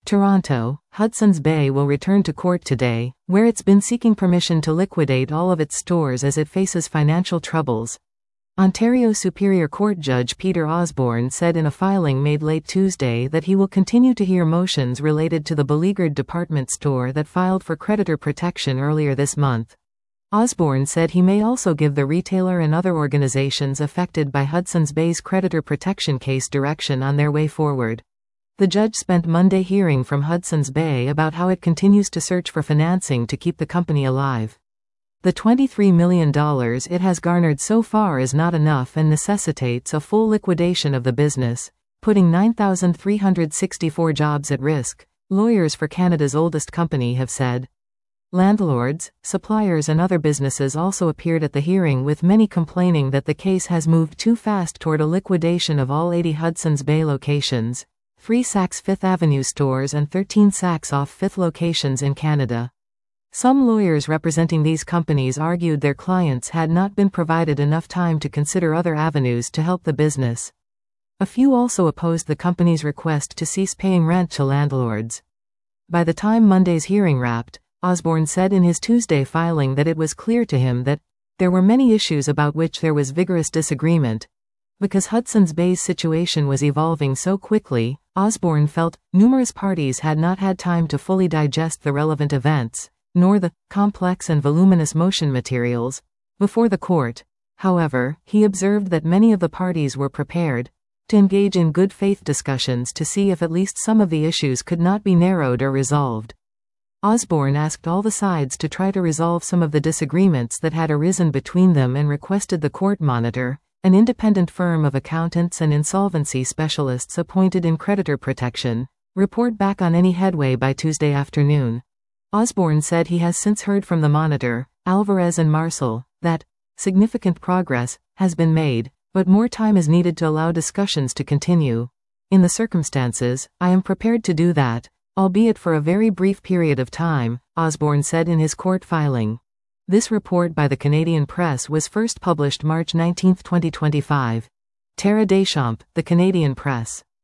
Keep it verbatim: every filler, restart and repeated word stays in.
Toronto, Hudson's Bay will return to court today, where it's been seeking permission to liquidate all of its stores as it faces financial troubles. Ontario Superior Court Judge Peter Osborne said in a filing made late Tuesday that he will continue to hear motions related to the beleaguered department store that filed for creditor protection earlier this month. Osborne said he may also give the retailer and other organizations affected by Hudson's Bay's creditor protection case direction on their way forward. The judge spent Monday hearing from Hudson's Bay about how it continues to search for financing to keep the company alive. The twenty-three million dollars it has garnered so far is not enough and necessitates a full liquidation of the business, putting nine thousand three hundred sixty-four jobs at risk, lawyers for Canada's oldest company have said. Landlords, suppliers and other businesses also appeared at the hearing, with many complaining that the case has moved too fast toward a liquidation of all eighty Hudson's Bay locations, three Saks Fifth Avenue stores and thirteen Saks off Fifth locations in Canada. Some lawyers representing these companies argued their clients had not been provided enough time to consider other avenues to help the business. A few also opposed the company's request to cease paying rent to landlords. By the time Monday's hearing wrapped, Osborne said in his Tuesday filing that it was clear to him that there were many issues about which there was vigorous disagreement. Because Hudson's Bay's situation was evolving so quickly, Osborne felt numerous parties had not had time to fully digest the relevant events, nor the complex and voluminous motion materials before the court. However, he observed that many of the parties were prepared to engage in good faith discussions to see if at least some of the issues could not be narrowed or resolved. Osborne asked all the sides to try to resolve some of the disagreements that had arisen between them and requested the Court Monitor, an independent firm of accountants and insolvency specialists appointed in creditor protection, report back on any headway by Tuesday afternoon. Osborne said he has since heard from the Monitor, Alvarez and Marcel, that significant progress has been made, but more time is needed to allow discussions to continue. In the circumstances, I am prepared to do that, albeit for a very brief period of time, Osborne said in his court filing. This report by the Canadian Press was first published March nineteenth twenty twenty-five. Tara Deschamps, The Canadian Press.